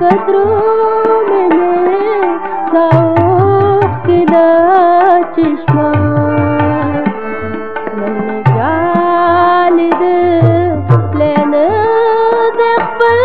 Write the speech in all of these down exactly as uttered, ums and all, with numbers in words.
قدرونه مې دا اوښکې دا چشمه نن مې بیا لیدلی نه د خپل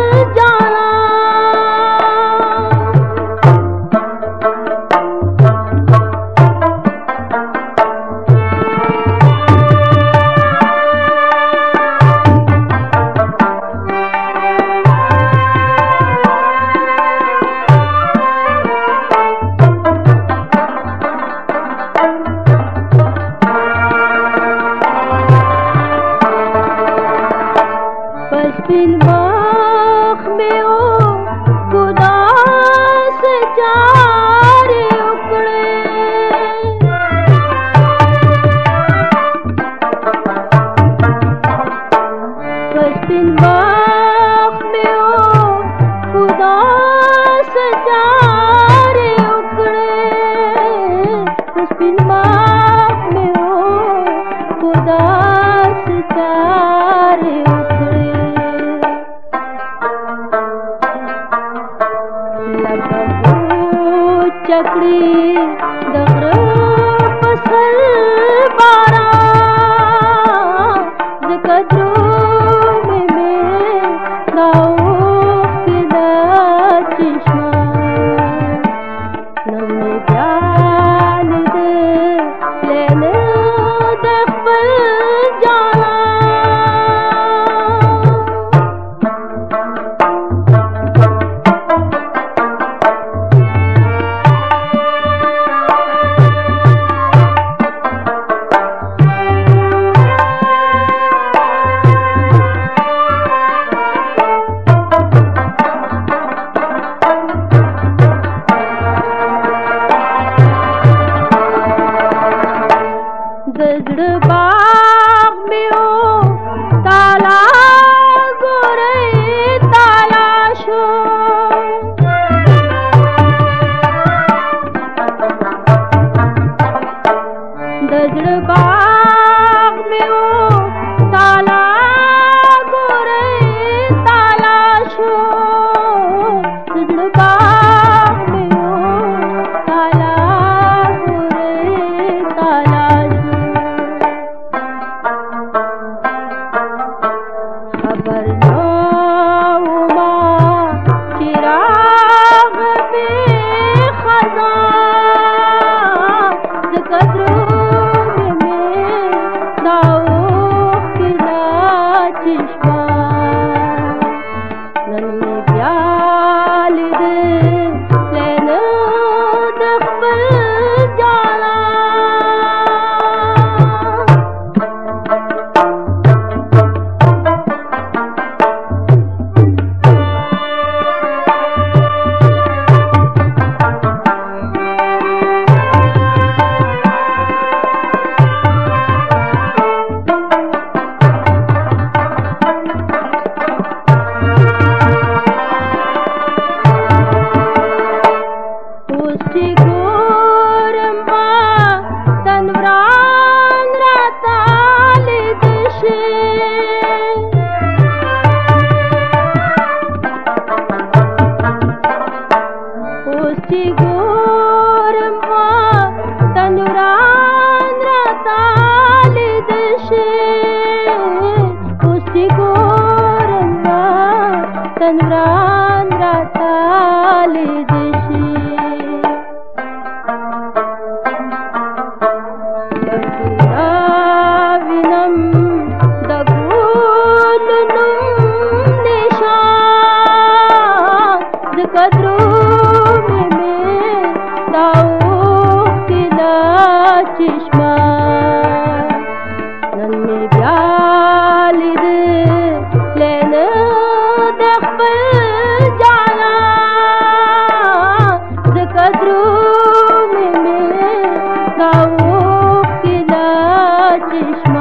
سپین مخ مې وداس چارې وکړې په سپین مخ مې وداس چارې وکړې په سپین مخ مې وداس چارې چکړې د غره په سر باران د قدرونه مې دا اوښکې دا چشمه نن مې بیا لیدلی نه د خپل د زړه باغ مې تالا ګورې تالا شو د زړه باغ مې تالا ګورې تالا شو د زړه باغ مې تالا ګورې تالا خبر نو ما چراغ به خزان د قدرونه مې دا اوښکې دا چشمه نن مې بیا لیدلی نه د خپل چې ګورم ما تن وران راته لیدل شي اوس چې ګورم ما تن وران راته لیدل شي وینم د ګل نوم نشان د قدرونه مې دا اوښکې دا چشمه نن مې بیا لیدلی نه د خپل جانان د قدرونه مې دا اوښکې دا چشمه